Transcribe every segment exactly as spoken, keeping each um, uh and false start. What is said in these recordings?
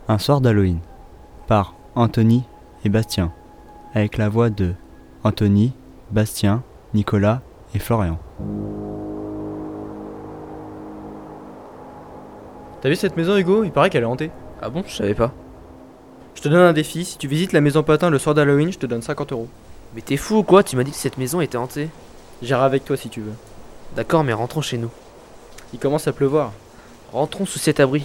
Un soir d'Halloween, par Anthony et Bastien, avec la voix de Anthony, Bastien, Nicolas et Florian. T'as vu cette maison, Hugo? Il paraît qu'elle est hantée. Ah bon? Je savais pas. Je te donne un défi, si tu visites la maison Patin le soir d'Halloween, je te donne cinquante euros. Mais t'es fou ou quoi? Tu m'as dit que cette maison était hantée. J'irai avec toi si tu veux. D'accord, mais rentrons chez nous. Il commence à pleuvoir. Rentrons sous cet abri.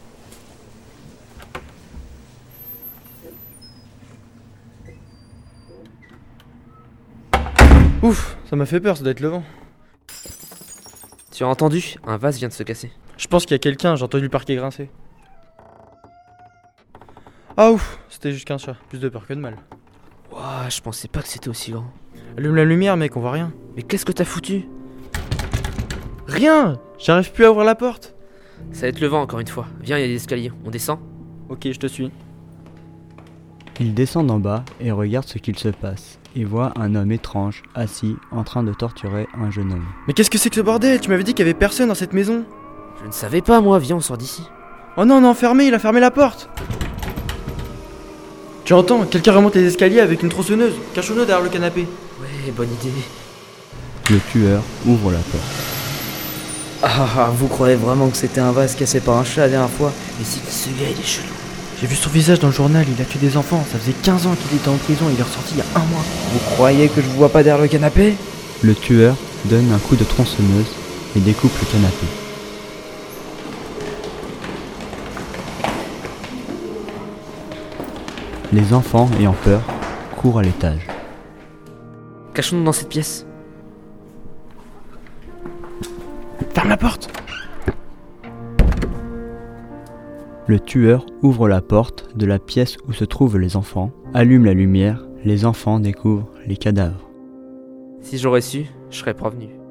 Ouf, ça m'a fait peur, ça doit être le vent. Tu as entendu? Un vase vient de se casser. Je pense qu'il y a quelqu'un, j'ai entendu le parquet grincer. Ah ouf, c'était juste qu'un chat, plus de peur que de mal. Ouah, je pensais pas que c'était aussi grand. Allume la lumière mec, on voit rien. Mais qu'est-ce que t'as foutu? Rien! J'arrive plus à ouvrir la porte. Ça va être le vent encore une fois. Viens, il y a des escaliers, on descend? Ok, je te suis. Ils descendent en bas et regardent ce qu'il se passe, et voient un homme étrange, assis, en train de torturer un jeune homme. Mais qu'est-ce que c'est que ce bordel? Tu m'avais dit qu'il y avait personne dans cette maison. Je ne savais pas moi, viens on sort d'ici. Oh non, non, fermé, il a fermé la porte. Tu entends? Quelqu'un remonte les escaliers avec une tronçonneuse. Cachons-nous derrière le canapé. Ouais, bonne idée. Le tueur ouvre la porte. Ah, ah, vous croyez vraiment que c'était un vase cassé par un chat la dernière fois? Mais c'est qui ce gars, il est chelou. J'ai vu son visage dans le journal, il a tué des enfants. Ça faisait quinze ans qu'il était en prison, il est ressorti il y a un mois. Vous croyez que je vous vois pas derrière le canapé? Le tueur donne un coup de tronçonneuse et découpe le canapé. Les enfants, ayant peur, courent à l'étage. Cachons-nous dans cette pièce. Ferme la porte. Le tueur ouvre la porte de la pièce où se trouvent les enfants, allume la lumière, les enfants découvrent les cadavres. Si j'aurais su, je serais prévenu.